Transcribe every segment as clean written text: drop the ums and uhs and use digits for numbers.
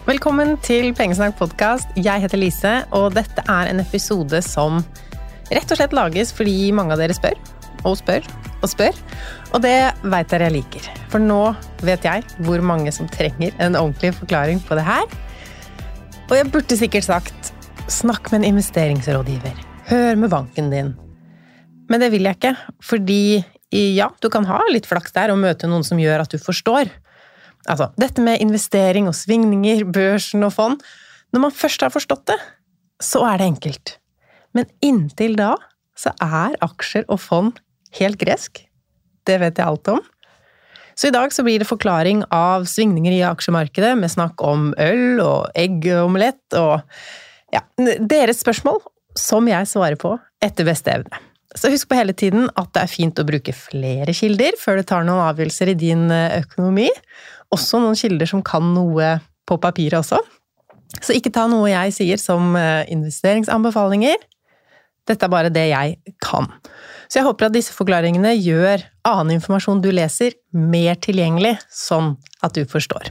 Velkommen til Pengesnakk podcast. Jeg heter Lise, og dette en episode som rett og slett lages fordi mange av dere spør, og spør, og spør. Og det vet dere jeg liker. For nå vet jeg hvor mange som trenger en ordentlig forklaring på det her. Og jeg burde sikkert sagt, snakk med en investeringsrådgiver. Hør med banken din. Men det vil jeg ikke, fordi ja, du kan ha litt flaks der og møte noen som gjør at du forstår. Altså, dette med investering og svingninger, børsen og fond, når man først har forstått det, så det enkelt. Men inntil da, så aksjer og fond helt gresk. Det vet jeg alt om. Så i dag så blir det forklaring av svingninger i aksjemarkedet, med snakk om øl og eggomelett og ja, deres spørsmål, som jeg svarer på etter beste evne. Så husk på hele tiden at det fint å bruke flere kilder før du tar noen avgjørelser i din økonomi. Også noen kilder som kan noe på papiret også. Så ikke ta noe jeg sier som investeringsanbefalinger. Dette bare det jeg kan. Så jeg håper at disse forklaringene gjør annen informasjon du leser mer tilgjengelig, sånn at du forstår.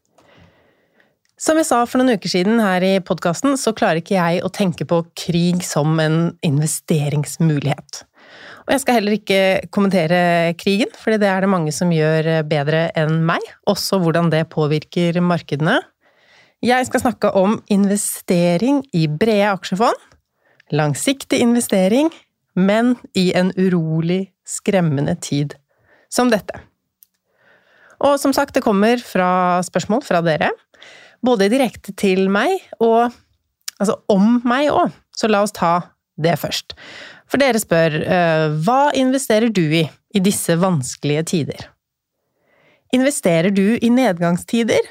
Som jeg sa for noen uker siden her i podcasten, så klarer ikke jeg å tenke på krig som en investeringsmulighet. Og jeg skal heller ikke kommentere krigen, fordi det det mange som gjør bedre enn meg, også hvordan det påvirker markedene. Jeg skal snakke om investering i brede aksjefond, langsiktig investering, men i en urolig, skremmende tid som dette. Og som sagt, det kommer fra spørsmål fra dere, både direkte til meg og altså om meg også. Så la oss ta det først. For dere spør, hva investerer du i disse vanskelige tider? Investerer du i nedgangstider?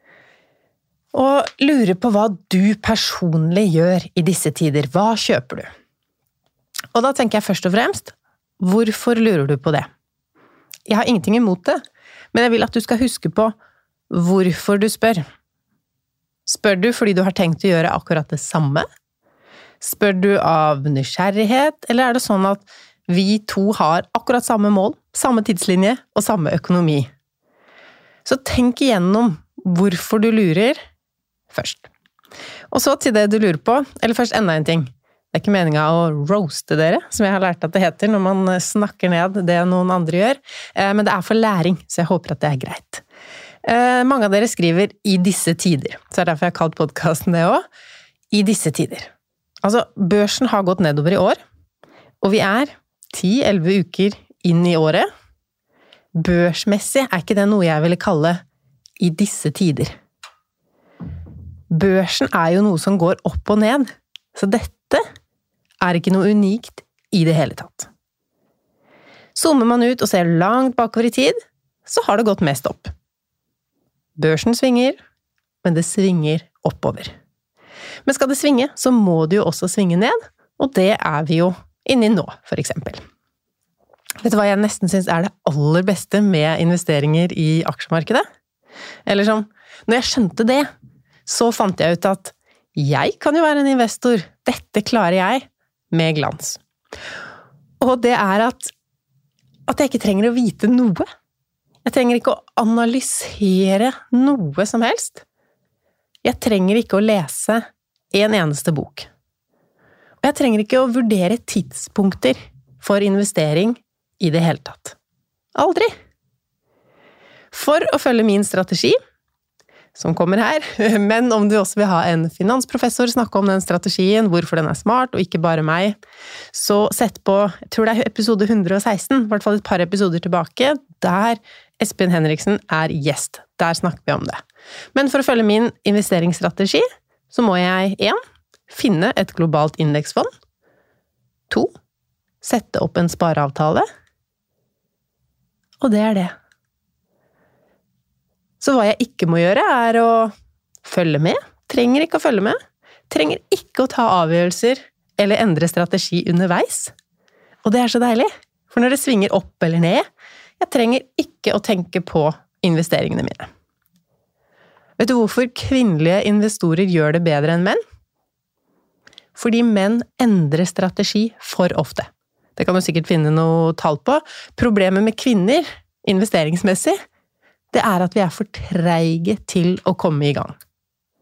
Og lurer på hva du personlig gjør i disse tider. Hva kjøper du? Og da tenker jeg først og fremst, hvorfor lurer du på det? Jeg har ingenting imot det, men jeg vil at du skal huske på hvorfor du spør. Spør du fordi du har tenkt å gjøre akkurat det samme? Spør du av nysgjerrighet, eller det sånn at vi to har akkurat samme mål, samme tidslinje og samme økonomi? Så tenk igjennom hvorfor du lurer først. Og så til det du lurer på, eller først enda en ting. Det ikke meningen å roaste dere, som jeg har lært at det heter når man snakker ned det noen andre gjør, men det for læring, så jeg håper at det greit. Mange av dere skriver i disse tider, så derfor jeg har kalt podcasten det også, i disse tider. Altså, børsen har gått nedover i år, og vi 10-11 uker inn i året. Børsmessig ikke det noe jeg ville kalle i disse tider. Børsen jo noe som går opp og ned, så dette ikke noe unikt i det hele tatt. Zoomer man ut og ser langt bakover i tid, så har det gått mest opp. Børsen svinger, men det svinger oppover. Men skal det svinge, så må det jo også svinge ned, og det vi jo inni nå, for eksempel. Vet du hva jeg nesten synes det aller beste med investeringer i aksjemarkedet? Eller sånn, når jeg skjønte det, så fant jeg ut at jeg kan jo være en investor. Dette klarer jeg med glans. Og det at jeg ikke trenger å vite noe. Jeg trenger ikke å analysere noe som helst. Jeg trenger ikke å lese en eneste bok. Og jeg trenger ikke å vurdere tidspunkter for investering i det hele tatt. Aldri. For å følge min strategi, som kommer her, men om du også vil ha en finansprofessor snakke om den strategien, hvorfor den smart, og ikke bare meg, så sett på, jeg tror det episode 116, i hvert fall et par episoder tilbake, der Espen Henriksen gjest. Der snakker vi om det. Men for å følge min investeringsstrategi, så må jeg 1. Finne et globalt indeksfond. 2. Sette opp en spareavtale. Og det det. Så hva jeg ikke må gjøre å følge med. Trenger ikke å følge med. Trenger ikke å ta avgjørelser eller endre strategi underveis. Og det så deilig. For når det svinger opp eller ned, jeg trenger ikke å tenke på investeringene mine. Vet du hvorfor kvinnelige investorer gjør det bedre enn menn? Fordi menn endrer strategi for ofte. Det kan du sikkert finne noe tall på. Problemet med kvinner, investeringsmessig, det at vi for treige til å komme i gang.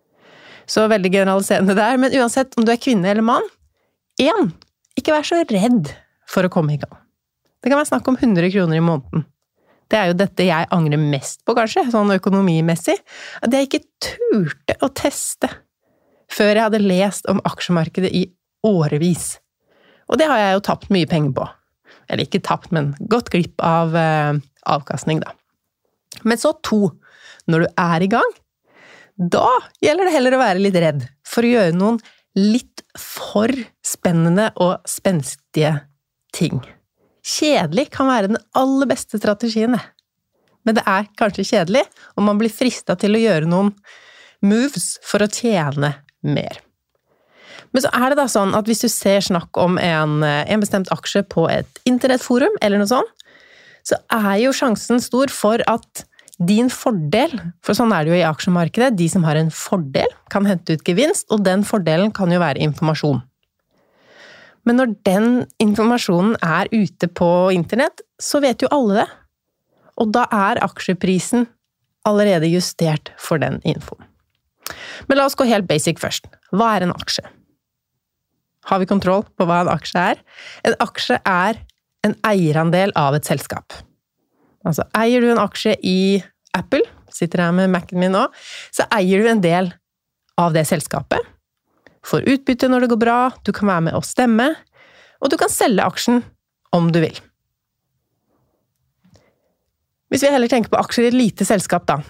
Så veldig generaliserende der, men uansett om du kvinne eller mann, ikke vær så redd for å komme i gang. Det kan være snakk om 100 kroner i måneden. Det jo dette jeg angrer mest på, kanskje, sånn økonomimessig, at jeg ikke turte å teste før jeg hadde lest om aksjemarkedet i årevis. Og det har jeg jo tapt mye penger på. Eller ikke tapt, men gått glipp av avkastning da. Men så 2, når du i gang, da gjelder det heller å være litt redd for å gjøre noen litt for spennende og spenstige ting. Kjedelig kan være den aller beste strategien. Men det kanskje kjedelig, og man blir fristet til å gjøre noen moves for å tjene mer. Men så det da sånn at hvis du ser snakk om en bestemt aksje på et internettforum, eller noe sånt, så jo sjansen stor for at din fordel, for sånn det jo i aksjemarkedet, de som har en fordel kan hente ut gevinst, og den fordelen kan jo være informasjon. Men når den informasjonen ute på internett, så vet jo alle det. Og da aksjeprisen allerede justert for den infoen. Men la oss gå helt basic først. Hva en aksje? Har vi kontroll på hva en aksje En aksje en eierandel av et selskap. Altså, eier du en aksje i Apple, sitter her med Mac'en min nå, så eier du en del av det selskapet. Får utbytte når det går bra, du kan være med å stemme, og du kan selge aksjen om du vil. Hvis vi heller tenker på aksjer i et lite selskap da,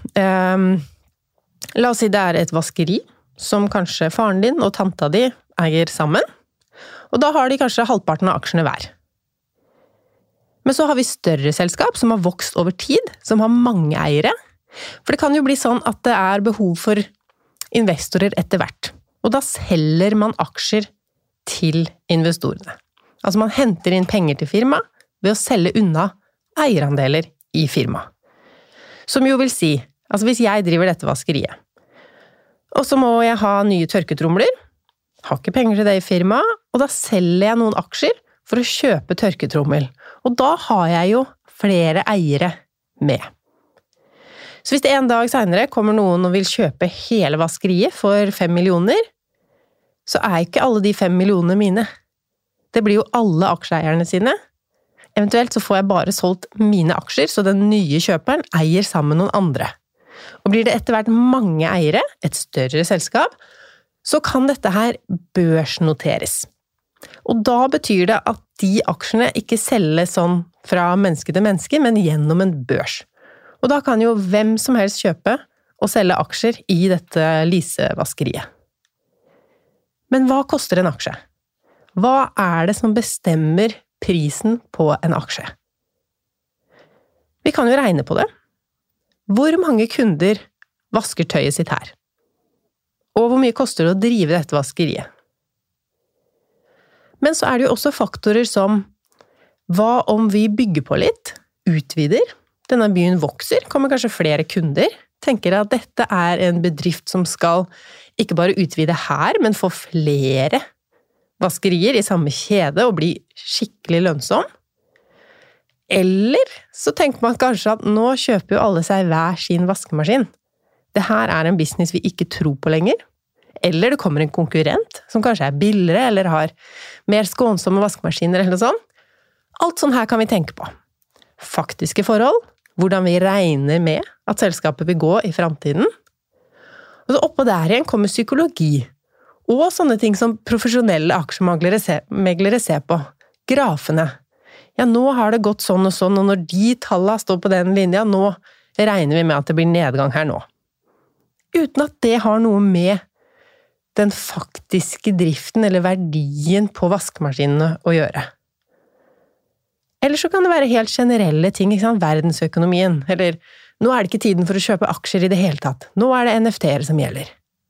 la oss si det et vaskeri, som kanskje faren din og tanta di eier sammen, og da har de kanskje halvparten av aksjene hver. Men så har vi større selskap som har vokst over tid, som har mange eiere, for det kan jo bli sånn at det behov for investorer etter hvert. Og da selger man aksjer til investorene. Altså man henter inn penger til firma ved å selge unna eierandeler i firma. Som jo vil si, altså hvis jeg driver dette vaskeriet, og så må jeg ha nye tørketromler, har ikke penger til det i firma, og da selger jeg noen aksjer for å kjøpe tørketrommel. Og da har jeg jo flere eiere med. Så hvis det en dag senere kommer noen og vil kjøpe hele vaskeriet for 5 millioner, så ikke alle de 5 millionene mine. Det blir jo alle aksjeeierne sine. Eventuelt så får jeg bare solgt mine aksjer, så den nye kjøperen eier sammen med noen andre. Og blir det etter hvert mange eiere, et større selskap, så kan dette her børsnoteres. Og da betyr det at de aksjene ikke selges sånn fra menneske til menneske, men gjennom en børs. Og da kan jo hvem som helst kjøpe og selge aksjer i dette lisevaskeriet. Men hva koster en aksje? Hva det som bestemmer prisen på en aksje? Vi kan jo regne på det. Hvor mange kunder vasker tøyet sitt her? Og hvor mye koster det å drive dette vaskeriet? Men så det jo også faktorer som hva om vi bygger på litt, utvider, denne byen vokser, kommer kanskje flere kunder, tenker at dette en bedrift som skal ikke bare utvide her, men få flere vaskerier i samme kjede og bli skikkelig lønnsom. Eller så tenker man kanskje at nå kjøper jo alle seg hver sin vaskemaskin. Det her en business vi ikke tror på lenger. Eller det kommer en konkurrent som kanskje billigere, eller har mer skånsomme vaskemaskiner eller noe sånt. Alt sånn her kan vi tenke på. Faktiske forhold, hvordan vi regner med at selskapet vil gå i fremtiden. Og så oppå der igjen kommer psykologi, og sånne ting som profesjonelle aksjemeglere ser på. Grafene. Ja, nå har det gått sånn og sånn, og når de tallene står på den linja, nå regner vi med at det blir nedgang her nå. Uten at det har noe med den faktiske driften eller verdien på vaskemaskinene å gjøre. Eller så kan det være helt generelle ting, ikke sant? Verdensøkonomien, eller nå det ikke tiden for å kjøpe aksjer i det hele tatt. Nå det NFT-er som gjelder.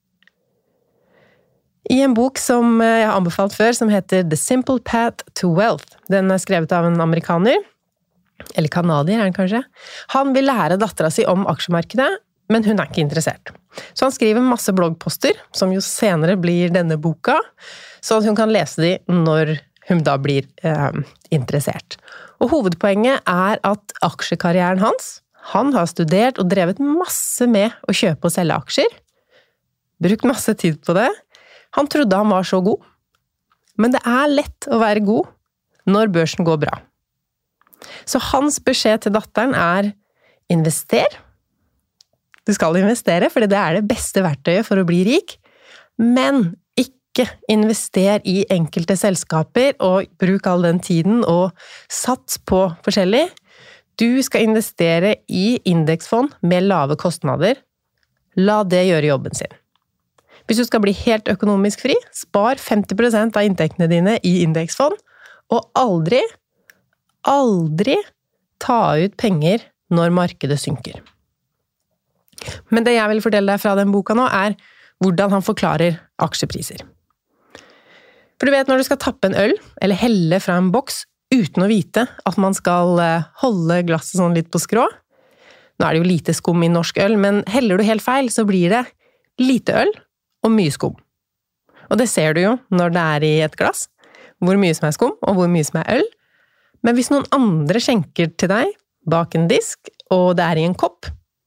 I en bok som jeg har anbefalt før, som heter The Simple Path to Wealth. Den skrevet av en amerikaner, eller kanadier han kanskje. Han vil lære datteren sin om aksjemarkedet, men hun ikke interessert. Så han skriver masse bloggposter, som jo senere blir denne boka, så at hun kan lese de når hun da blir interessert. Og hovedpoenget at aksjekarrieren hans, han har studert og drevet masse med å kjøpe og selge aksjer, brukt masse tid på det. Han trodde han var så god. Men det er lett å være god når børsen går bra. Så hans beskjed til datteren er invester. Du skal investere, for det er det beste verktøyet for å bli rik. Men ikke invester i enkelte selskaper og bruk all den tiden og sats på forskjellig. Du skal investere i indeksfond med lave kostnader. La det gjøre jobben sin. Hvis du skal bli helt økonomisk fri, spar 50% av inntektene dine i indeksfond, og aldri ta ut penger når markedet synker. Men det jeg vil fortelle deg fra den boka nå er hvordan han forklarer aksjepriser. For du vet, når du skal tappe en øl, eller helle fra en boks, uten å vite at man skal holde glasset sånn litt på skrå. Nå er det jo lite skum i norsk øl, men heller du helt feil, så blir det lite øl og mye skum. Og det ser du jo når det er i et glass, hvor mye som er skum og hvor mye som er øl. Men hvis noen andre skjenker til deg bak en disk, og det er i en kopp,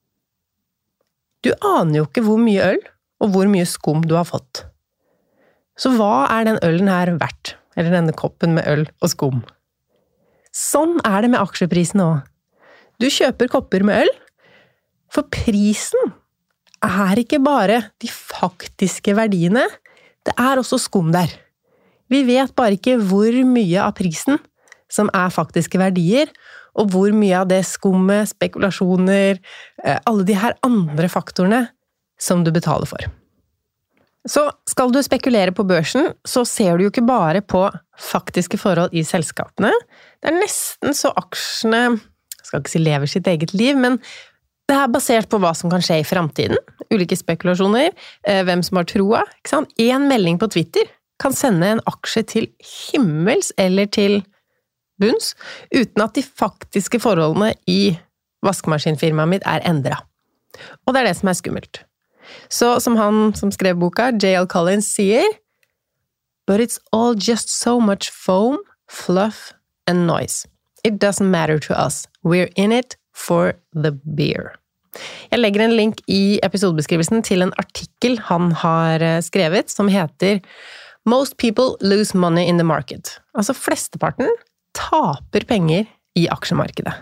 du aner jo ikke hvor mye øl og hvor mye skum du har fått. Så hva er den ølen her verdt? Eller denne koppen med øl og skum? Sånn er det med aksjeprisen også. Du kjøper kopper med øl, for prisen er ikke bare de faktiske verdiene, det er også skum der. Vi vet bare ikke hvor mye av prisen som er faktiske verdier, og hvor mye av det skummet, spekulasjoner, alle de her andre faktorene som du betaler for. Så skal du spekulere på børsen, så ser du jo ikke bare på faktiske forhold i selskapene. Det er nesten så aksjene, jeg skal ikke si lever sitt eget liv, men det er basert på hva som kan skje i fremtiden. Ulike spekulasjoner, hvem som har troa. Ikke sant? En melding på Twitter kan sende en aksje til himmels eller til bunns, uten at de faktiske forholdene i vaskemaskinfirmaet mitt er endret. Og det er det som er skummelt. Så som han som skrev boka, J.L. Collins, sier, «But it's all just so much foam, fluff and noise. It doesn't matter to us. We're in it for the beer.» Jeg legger en link i episodebeskrivelsen til en artikkel han har skrevet, som heter «Most people lose money in the market». Altså flesteparten taper penger i aksjemarkedet.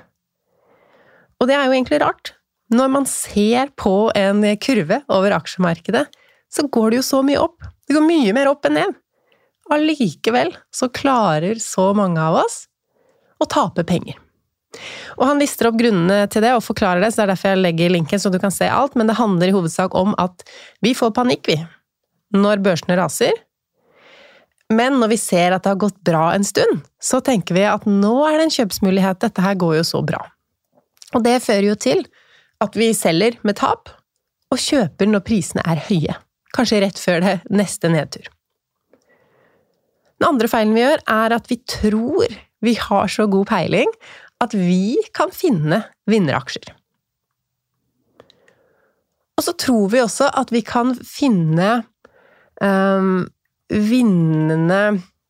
Og det er jo egentlig rart. Når man ser på en kurve over aksjemarkedet, så går det jo så mye opp. Det går mye mer opp enn ned. Allikevel så klarer så mange av oss å tape penger. Og han lister opp grunnene til det og forklarer det, så det er derfor jeg legger linken så du kan se alt, men det handler i hovedsak om at vi får panikk, når børsene raser. Men når vi ser at det har gått bra en stund, så tenker vi at nå er det en kjøpsmulighet, dette her går jo så bra. Og det fører jo til at vi selger med tap, og kjøper når prisene er høye. Kanskje rett før det neste nedtur. Den andre feilen vi gjør er at vi tror vi har så god peiling at vi kan finne vinneraksjer. Og så tror vi også at vi kan finne vinnende,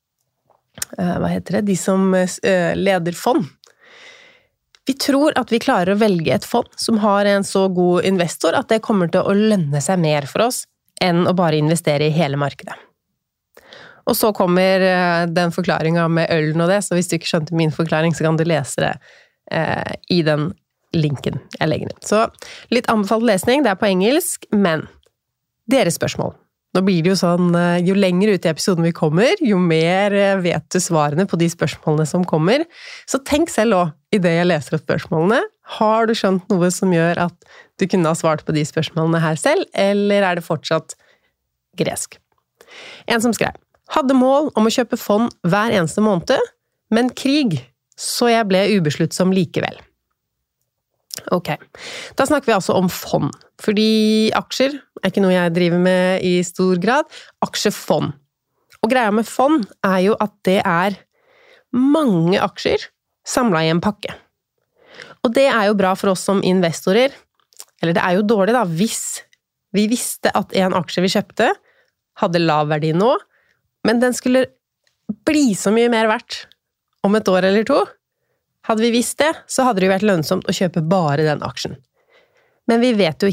de som leder fond. Vi tror at vi klarer å velge et fond som har en så god investor at det kommer til å lønne seg mer for oss enn å bare investere i hele markedet. Og så kommer den forklaringen med ølen og det, så hvis du ikke skjønte min forklaring, så kan du lese det i den linken jeg legger ned. Så litt anbefalt lesning, det er på engelsk, men deres spørsmål. Nå blir det jo sånn, jo lenger ut i episoden vi kommer, jo mer vet du svarene på de spørsmålene som kommer. Så tenk selv også, i det jeg leser opp spørsmålene, har du skjønt noe som gjør at du kunne ha svart på de spørsmålene her selv, eller er det fortsatt gresk? En som skrev, hadde mål om å kjøpe fond hver eneste måned, men krig, så jeg ble ubesluttsom likevel. Ok, da snakker vi altså om fond, fordi aksjer er ikke noe jeg driver med i stor grad, aksjefond. Og greia med fond er jo at det er mange aksjer samlet i en pakke. Og det er jo bra for oss som investorer, eller det er jo dårlig da, hvis vi visste at en aksje vi kjøpte hadde lav verdi nå, men den skulle bli så mye mer verdt om et år eller to. Hadde vi visst det, så hadde det jo vært lønnsomt å kjøpe bare den aksjen. Men vi vet jo ikke.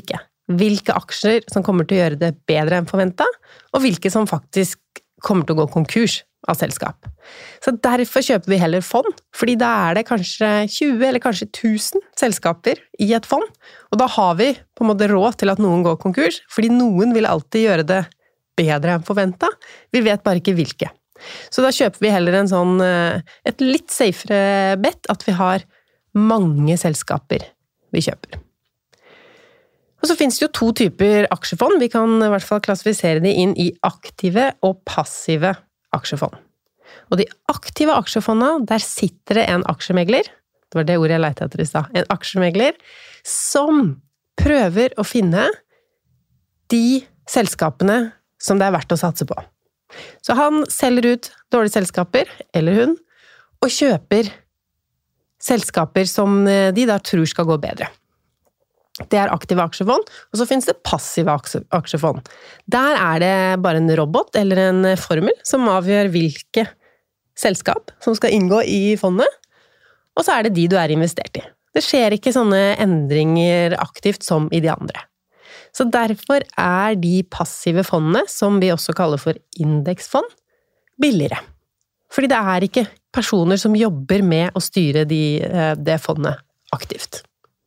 hvilke aksjer som kommer til å gjøre det bedre enn forventet, og hvilke som faktisk kommer til å gå konkurs av selskap. Så derfor kjøper vi heller fond, fordi da det kanskje 20 eller kanskje 1000 selskaper i et fond, og da har vi på en måte råd til at noen går konkurs, fordi noen vil alltid gjøre det bedre enn forventet. Vi vet bare ikke hvilke. Så da kjøper vi heller et litt safere bet, at vi har mange selskaper vi kjøper. Og så finnes det jo 2 typer aksjefond. Vi kan i hvert fall klassifisere de inn i aktive og passive aksjefond. Og de aktive aksjefondene, der sitter det en aksjemegler, det var det ordet jeg lette etter i stad, en aksjemegler, som prøver å finne de selskapene som det verdt å satse på. Så han selger ut dårlige selskaper, eller hun, og kjøper selskaper som de da tror skal gå bedre. Det aktive aksjefond, og så finnes det passive aksjefond. Der det bare en robot eller en formel som avgjør hvilke selskap som skal inngå i fondet, og så det de du investert i. Det skjer ikke sånne endringer aktivt som i de andre. Så derfor de passive fondene, som vi også kaller for indeksfond, billigere. Fordi det ikke personer som jobber med å styre det fondet aktivt.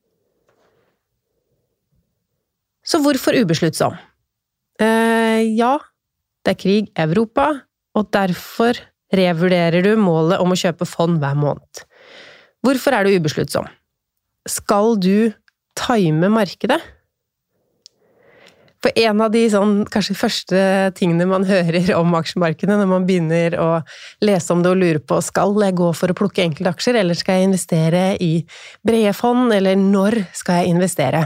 Så hvorfor ubesluttsom? Ja, det krig i Europa, og derfor revurderer du målet om å kjøpe fond hver måned. Hvorfor du ubesluttsom? Skal du time markedet? For en av de kanskje første tingene man hører om aksjemarkedet når man begynner å lese om det og lure på, skal jeg gå for å plukke enkelte aksjer, eller skal jeg investere i brede fond, eller når skal jeg investere?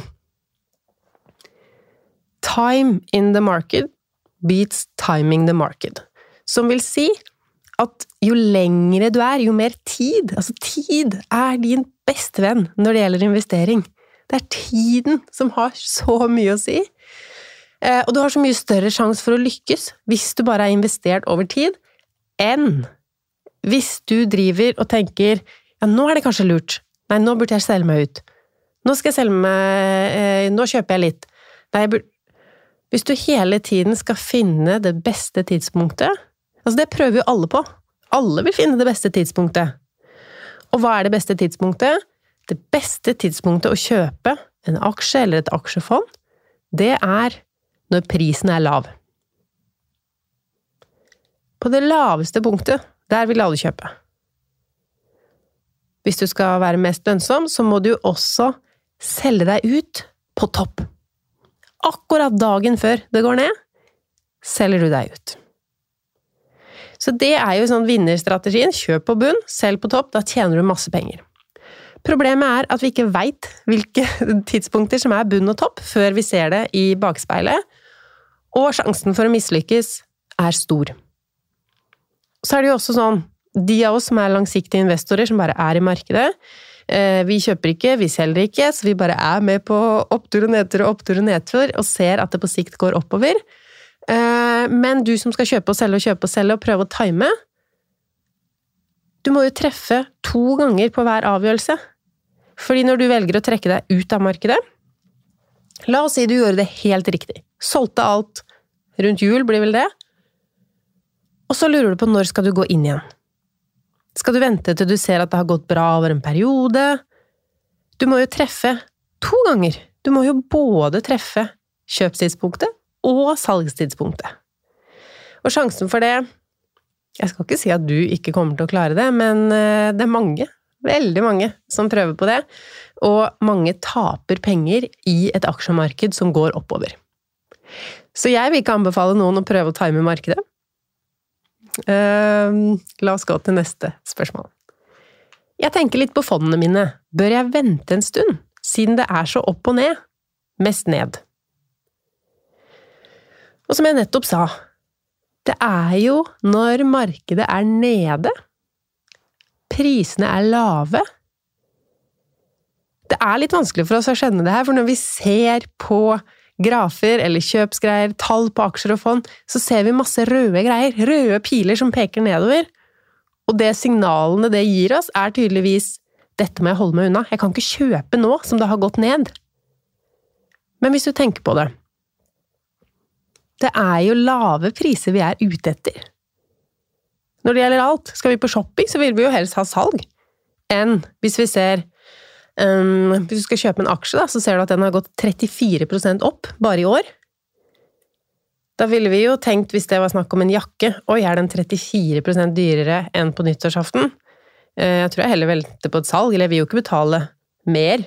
Time in the market beats timing the market. Som vil si at jo lengre du jo mer tid, altså tid din beste venn når det gjelder investering. Det tiden som har så mye å si. Og du har så mye større sjanse for å lykkes hvis du bare investert over tid, enn hvis du driver og tenker, ja, nå det kanskje lurt. Nei, nå burde jeg selge meg ut. Nå skal jeg selge meg, nå kjøper jeg litt. Nei, hvis du hele tiden skal finne det beste tidspunktet, altså det prøver jo alle på. Alle vil finne det beste tidspunktet. Og hva det beste tidspunktet? Det beste tidspunktet å kjøpe en aksje eller et aksjefond, det når prisen lav. På det laveste punktet, der vil alle kjøpe. Hvis du skal være mest lønnsom, så må du også selge deg ut på topp. Akkurat dagen før det går ned, selger du deg ut. Så det jo vinnerstrategien. Kjøp på bunn, selg på topp, da tjener du masse penger. Problemet at vi ikke vet hvilke tidspunkter som bunn og topp før vi ser det i bakspeilet, og sjansen for å mislykkes stor. Så det jo også de av oss som langsiktige investorer, som bare i markedet, vi kjøper ikke, vi selger ikke, så vi bare med på opptur og nedtur og opptur og nedtur, og ser at det på sikt går oppover. Men du som skal kjøpe og selge og prøve å time, du må jo treffe 2 ganger på hver avgjørelse. Fordi når du velger å trekke deg ut av markedet, la oss si du gjorde det helt riktig. Solgte alt rundt jul, blir vel det. Og så lurer du på når skal du gå inn igjen. Skal du vente til du ser at det har gått bra over en periode? Du må jo treffe 2 ganger. Du må jo både treffe kjøpstidspunktet og salgstidspunktet. Og sjansen for det, jeg skal ikke si at du ikke kommer til å klare det, men det mange, veldig mange, som prøver på det, og mange taper penger i et aksjemarked som går oppover. Så jeg vil ikke anbefale noen å prøve å time markedet. La oss gå til neste spørsmål. Jeg tenker litt på fondene mine. Bør jeg vente en stund, siden det så opp og ned? Mest ned. Og som jeg nettopp sa, det jo når markedet nede, prisene lave. Det litt vanskelig for oss å skjønne det her, for når vi ser på grafer eller kjøpsgreier, tall på aksjer og fond, så ser vi masse røde greier, røde piler som peker nedover. Og det signalene det gir oss tydeligvis, dette må jeg holde meg unna. Jeg kan ikke kjøpe nå som det har gått ned. Men hvis du tenker på det, det jo lave priser vi ute etter. Når det gjelder alt, skal vi på shopping, så vil vi jo helst ha salg. Enn hvis vi ser, hvis du skal kjøpe en aksje, da, så ser du at den har gått 34% opp bare i år. Da ville vi jo tenkt, hvis det var snakk om en jakke, oi, den 34% dyrere enn på nyttårsaften? Jeg tror jeg heller velter på et salg, eller jeg vil jo ikke betale mer.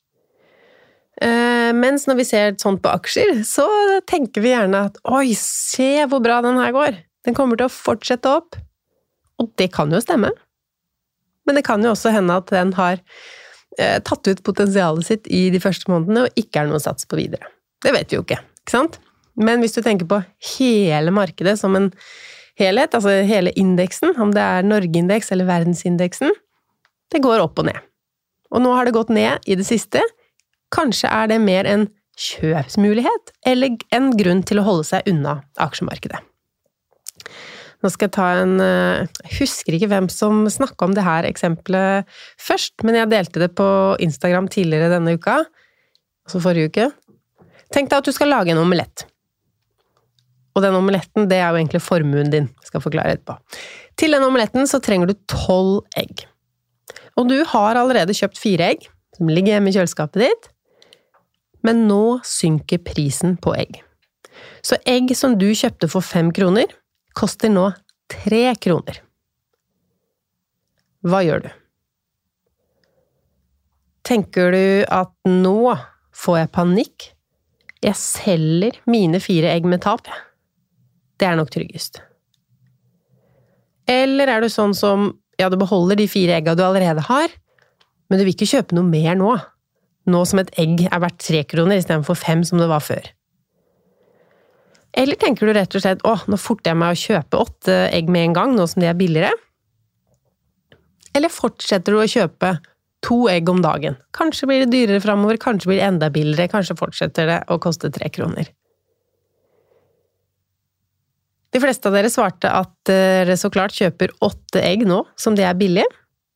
Mens når vi ser sånt på aksjer, så tenker vi gjerne at oi, se hvor bra den her går. Den kommer til å fortsette opp. Og det kan jo stemme. Men det kan jo også hende at den har tatt ut potensialet sitt i de første månedene, og ikke noe sats på videre. Det vet vi jo ikke sant? Men hvis du tenker på hele markedet som en helhet, altså hele indeksen, om det Norge-indeks eller verdensindeksen, det går opp og ned. Og nå har det gått ned i det siste. Kanskje det mer en kjøpsmulighet, eller en grunn til å holde seg unna aksjemarkedet. Nå skal jeg ta jeg husker ikke hvem som snakket om det her eksempelet først, men jeg delte det på Instagram tidligere denne uka, altså forrige uke. Tenk deg at du skal lage en omelett. Og den omeletten, det jo egentlig formuen din, jeg skal forklare etterpå. Til den omeletten så trenger du 12 egg. Og du har allerede kjøpt 4 egg, som ligger hjemme i kjøleskapet ditt, men nå synker prisen på egg. Så egg som du kjøpte for 5 kroner, koster nå 3 kroner. Hva gjør du? Tenker du at nå får jeg panikk? Jeg selger mine 4 egg med tap. Det nok tryggest. Eller du sånn som, ja, du beholder de 4 eggene du allerede har, men du vil ikke kjøpe noe mer nå. Nå som et egg verdt 3 kroner, i stedet for 5 som det var før. Eller tenker du rett og slett, nå forter jeg meg å kjøpe 8 egg med en gang, nå som de billigere? Eller fortsetter du å kjøpe 2 egg om dagen? Kanskje blir det dyrere fremover, kanskje blir det enda billigere, kanskje fortsetter det å koste 3 kroner. De fleste av dere svarte at dere så klart kjøper 8 egg nå, som de billige.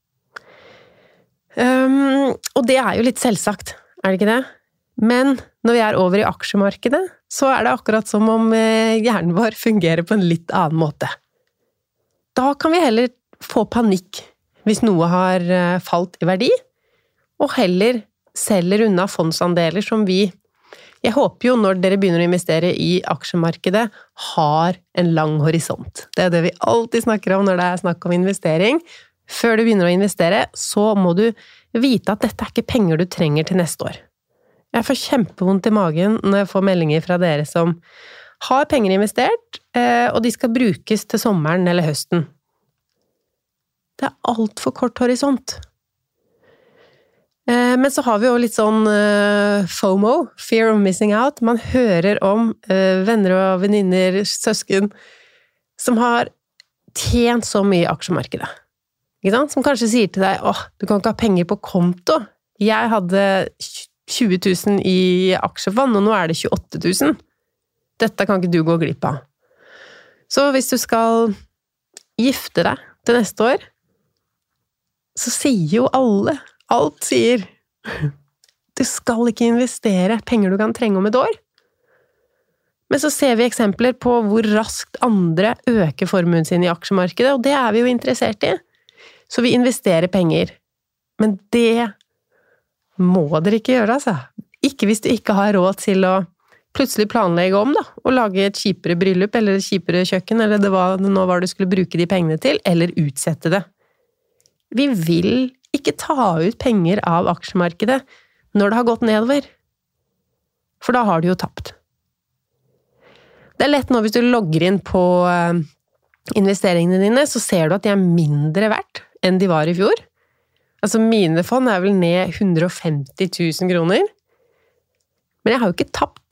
Og det jo litt selvsagt, det ikke det? Men når vi over i aksjemarkedet, så det akkurat som om hjernen vår fungerer på en litt annen måte. Da kan vi heller få panikk hvis noe har falt i verdi, og heller selger unna fondsandeler som jeg håper jo når dere begynner å investere i aksjemarkedet, har en lang horisont. Det det vi alltid snakker om når det snakk om investering. Før du begynner å investere, så må du vite at dette ikke penger du trenger til neste år. Jeg får kjempevondt i magen når jeg får meldinger fra dere som har penger investert, og de skal brukes til sommeren eller høsten. Det alt for kort horisont. Men så har vi jo litt sånn FOMO, Fear of Missing Out. Man hører om venner og venninner, søsken, som har tjent så mye i aksjemarkedet. Ikke sant? Som kanskje sier til deg, du kan ikke ha penger på konto. Jeg hadde 20 000 i aksjefond, og nå det 28 000. Dette kan ikke du gå glipp av. Så hvis du skal gifte deg til neste år, så sier jo alle, alt sier, du skal ikke investere penger du kan trenge om et år. Men så ser vi eksempler på hvor raskt andre øker formuen sin i aksjemarkedet, og det vi jo interessert i. Så vi investerer penger. Men det må dere ikke gjøre, altså. Ikke hvis du ikke har råd til å plutselig planlegge om, da, og lage et kjipere bryllup, eller et kjipere kjøkken, eller det nå var du skulle bruke de pengene til, eller utsette det. Vi vil ikke ta ut penger av aksjemarkedet når det har gått nedover. For da har du jo tapt. Det lett nå hvis du logger inn på investeringene dine, så ser du at de mindre verdt enn de var i fjor. Altså mine fond vel ned 150 000 kroner. Men jeg har jo ikke tapt.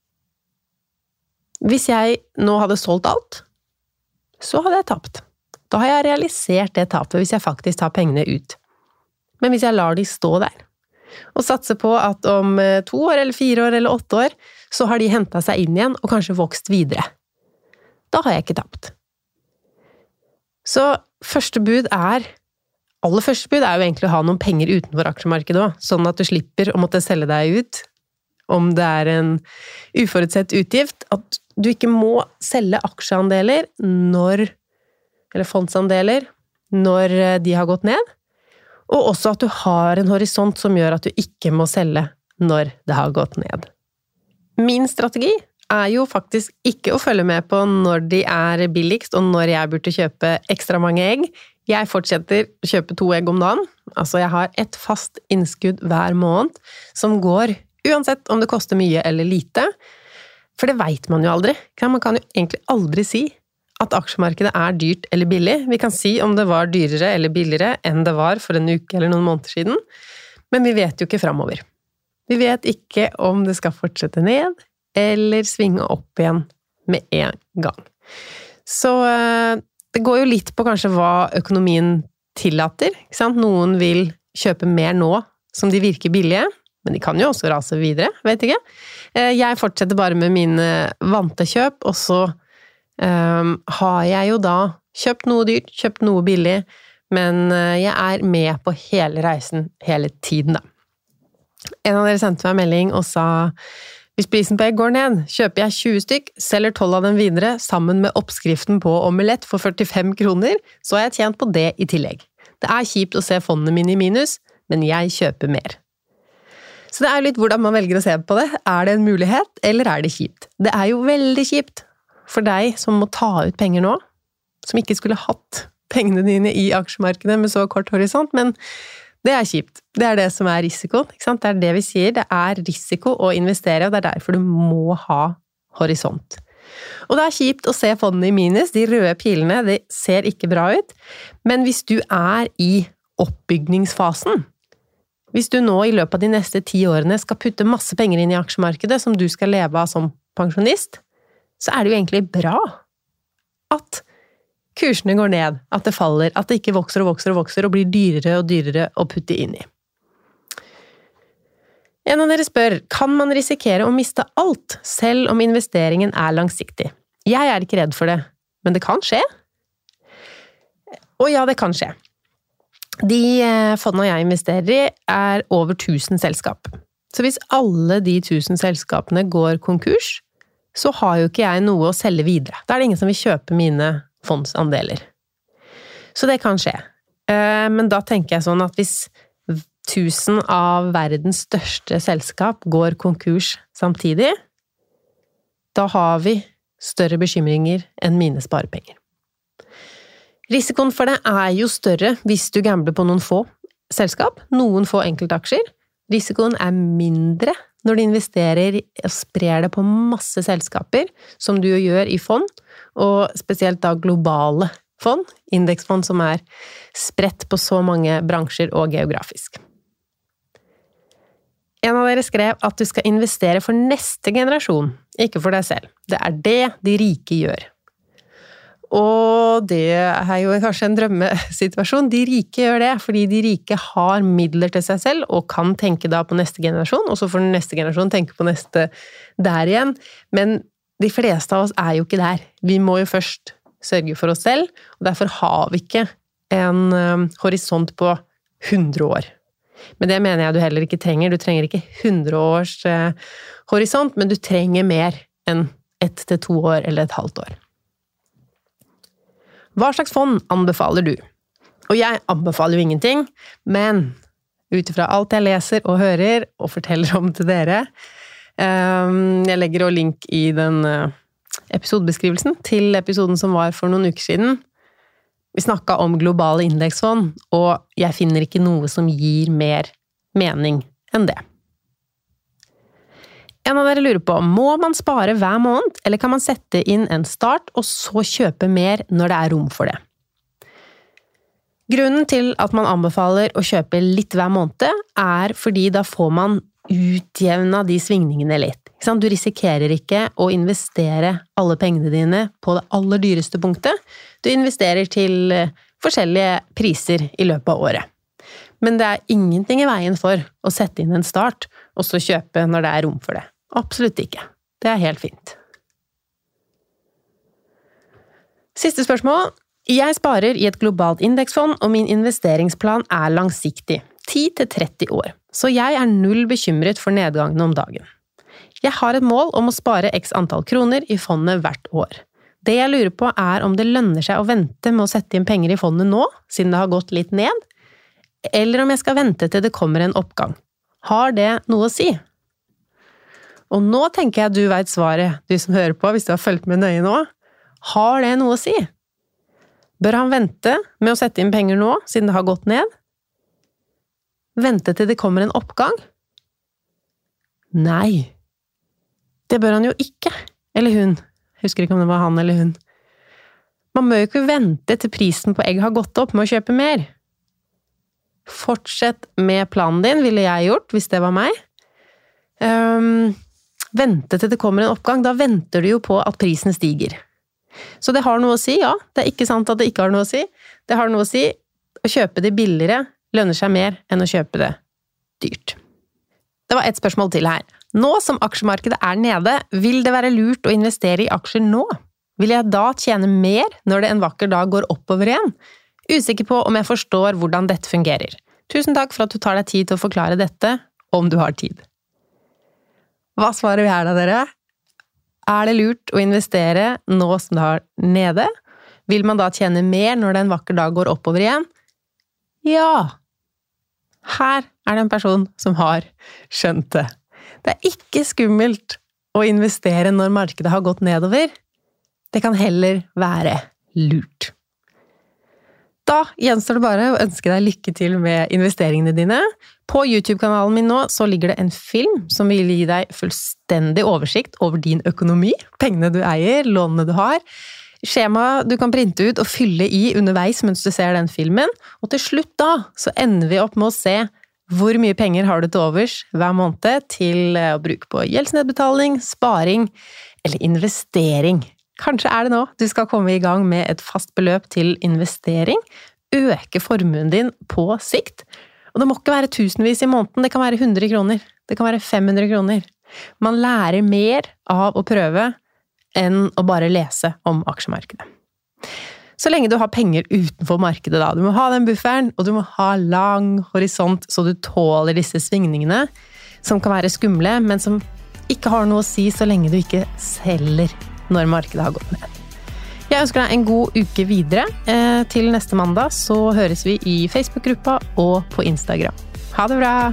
Hvis jeg nå hadde solgt alt, så hadde jeg tapt. Da har jeg realisert det tapet hvis jeg faktisk tar pengene ut. Men hvis jeg lar de stå der, og satser på at om 2 år, eller 4 år, eller 8 år, så har de hentet seg inn igjen, og kanskje vokst videre. Da har jeg ikke tapt. Så aller første bud jo egentlig å ha noen penger utenfor aksjemarkedet også, sånn at du slipper å måtte selge deg ut om det er en uforutsett utgift, at du ikke må selge aksjeandeler eller fondsandeler, når de har gått ned, og også at du har en horisont som gjør at du ikke må selge når det har gått ned. Min strategi er jo faktisk ikke å følge med på når de er billigst, og når jeg burde kjøpe ekstra mange egg. Jeg fortsetter å kjøpe 2 egg om dagen. Altså, jeg har et fast innskudd hver måned, som går uansett om det koster mye eller lite. For det vet man jo aldri. Man kan jo egentlig aldri si at aksjemarkedet er dyrt eller billig. Vi kan si om det var dyrere eller billigere enn det var for en uke eller noen måneder siden, men vi vet jo ikke fremover. Vi vet ikke om det skal fortsette ned, eller svinge opp igjen med en gang. Så det går jo litt på kanskje hva økonomien tillater, ikke sant? Noen vil kjøpe mer nå, som de virker billige, men de kan jo også rase videre, vet ikke. Jeg fortsetter bare med mine vante kjøp, og så har jeg jo da kjøpt noe dyrt, kjøpt noe billig, men jeg er med på hele reisen hele tiden da. En av dere sendte meg en melding og sa: hvis prisen på egg går ned, kjøper jeg 20 stykk, selger 12 av dem videre, sammen med oppskriften på omelett for 45 kroner, så har jeg tjent på det i tillegg. Det er kjipt å se fondene mine i minus, men jeg kjøper mer. Så det er litt hvordan man velger å se på det. Er det en mulighet, eller er det kjipt? Det er jo veldig kjipt for deg som må ta ut penger nå, som ikke skulle hatt pengene dine i aksjemarkedet med så kort horisont, men det er kjipt. Det er det som er risikoen, ikke sant? Det er det vi sier, det er risiko å investere, og det er derfor du må ha horisont. Og det er kjipt å se fondene i minus, de røde pilene, det ser ikke bra ut, men hvis du er i oppbygningsfasen, hvis du nå i løpet av de neste 10 årene skal putte masse penger inn i aksjemarkedet som du skal leve av som pensjonist, så er det jo egentlig bra at kursene går ned, at det faller, at det ikke vokser og vokser og vokser og blir dyrere og dyrere å putte inn i. En av dere spør, kan man risikere å miste alt, selv om investeringen er langsiktig? Jeg er ikke redd for det, men det kan skje. Og ja, det kan skje. De fondene jeg investerer i er over 1000 selskap. Så hvis alle de 1000 selskapene går konkurs, så har jo ikke jeg noe å selge videre. Da er det ingen som vil kjøpe mine fondsandeler. Så det kan skje. Men da tenker jeg sånn at hvis 1000 av verdens største selskap går konkurs samtidig, da har vi større bekymringer enn mine sparepenger. Risikoen for det er jo større hvis du gambler på noen få selskap, noen få enkeltaksjer. Risikoen er mindre når du investerer og sprer det på masse selskaper, som du gjør i fond, og spesielt da globale fond, indeksfond som er spredt på så mange bransjer og geografisk. En av dere skrev at du skal investere for neste generasjon, ikke for deg selv. Det er det de rike gjør. Og det er jo kanskje en drømmesituasjon. De rike gjør det, fordi de rike har midler til seg selv, og kan tenke da på neste generasjon, og så får den neste generasjon tenke på neste der igjen. Men de fleste av oss er jo ikke der. Vi må jo først sørge for oss selv, og derfor har vi ikke en horisont på 100 år. Men det mener jeg du heller ikke trenger. Du trenger ikke 100 års horisont, men du trenger mer enn 1 til 2 år eller et halvt år. Hva slags fond anbefaler du? Og jeg anbefaler jo ingenting, men utifra alt jeg leser og hører og forteller om til dere, jeg legger også link i den episodebeskrivelsen til episoden som var for noen uker siden. Vi snakket om globale indeksfond, og jeg finner ikke noe som gir mer mening enn det. En av dere lurer på, må man spare hver måned, eller kan man sette inn en start og så kjøpe mer når det er rom for det? Grunnen til at man anbefaler å kjøpe litt hver måned er fordi da får man utjevna de svingningene litt. Du risikerer ikke å investere alle pengene dine på det aller dyreste punktet. Du investerer til forskjellige priser i løpet av året. Men det er ingenting i veien for å sette inn en start, og så kjøpe når det er rom for det. Absolutt ikke. Det er helt fint. Siste spørsmål. Jeg sparer i et globalt indeksfond, og min investeringsplan er langsiktig, 10 til 30 år. Så jeg er null bekymret for nedgangen om dagen. Jeg har et mål om å spare x antall kroner i fondet hvert år. Det jeg lurer på om det lønner seg å vente med å sette inn penger i fondet nå, siden det har gått litt ned, eller om jeg skal vente til det kommer en oppgang. Har det noe å si? Og nå tenker jeg at du vet svaret, du som hører på, hvis du har fulgt med nøye nå. Har det noe å si? Bør han vente med å sette inn penger nå, siden det har gått ned? Vente til det kommer en oppgang? Nei. Det bør han jo ikke. Eller hun. Husker ikke om det var han eller hun. Man må jo ikke vente til prisen på egg har gått opp med å kjøpe mer. Fortsett med planen din, ville jeg gjort, hvis det var meg. Vente til det kommer en oppgang, da venter du jo på at prisen stiger. Så det har noe å si, ja. Det er ikke sant at det ikke har noe å si. Det har noe å si. Å kjøpe det billigere lønner seg mer enn å kjøpe det dyrt. Det var et spørsmål til her. Nå som aksjemarkedet er nede, vil det være lurt å investere i aksjer nå? Vil jeg da tjene mer når det en vakker dag går oppover igjen? Usikker på om jeg forstår hvordan dette fungerer. Tusen takk for at du tar deg tid til å forklare dette, om du har tid. Hva svarer vi her da, dere? Er det lurt å investere nå som det har nede? Vil man da tjene mer når det en vakker dag går oppover igjen? Ja! Her er det en person som har skjønt det. Det er ikke skummelt å investere når markedet har gått nedover. Det kan heller være lurt. Da gjenstår det bare å ønske deg lykke til med investeringene dine. På YouTube-kanalen min nå så ligger det en film som vil gi deg fullstendig oversikt over din økonomi, pengene du eier, lånene du har, skjema du kan printe ut og fylle i underveis mens du ser den filmen, og til slutt da så ender vi opp med å se hvor mye penger har du til overs hver måned til å bruke på gjeldsnedbetaling, sparing eller investering. Kanskje er det nå du skal komme i gang med et fast beløp til investering, øke formuen din på sikt. Og det må ikke være tusenvis i måneden, det kan være 100 kroner, det kan være 500 kroner. Man lærer mer av å prøve enn å bare lese om aksjemarkedet. Så lenge du har penger utenfor markedet da, du må ha den bufferen, og du må ha lang horisont så du tåler disse svingningene, som kan være skumle, men som ikke har noe å si så lenge du ikke selger når markedet har gått ned. Jeg ønsker deg en god uke videre. Til neste mandag så høres vi i Facebook-gruppa og på Instagram. Ha det bra!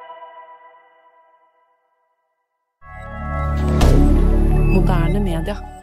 Moderne media.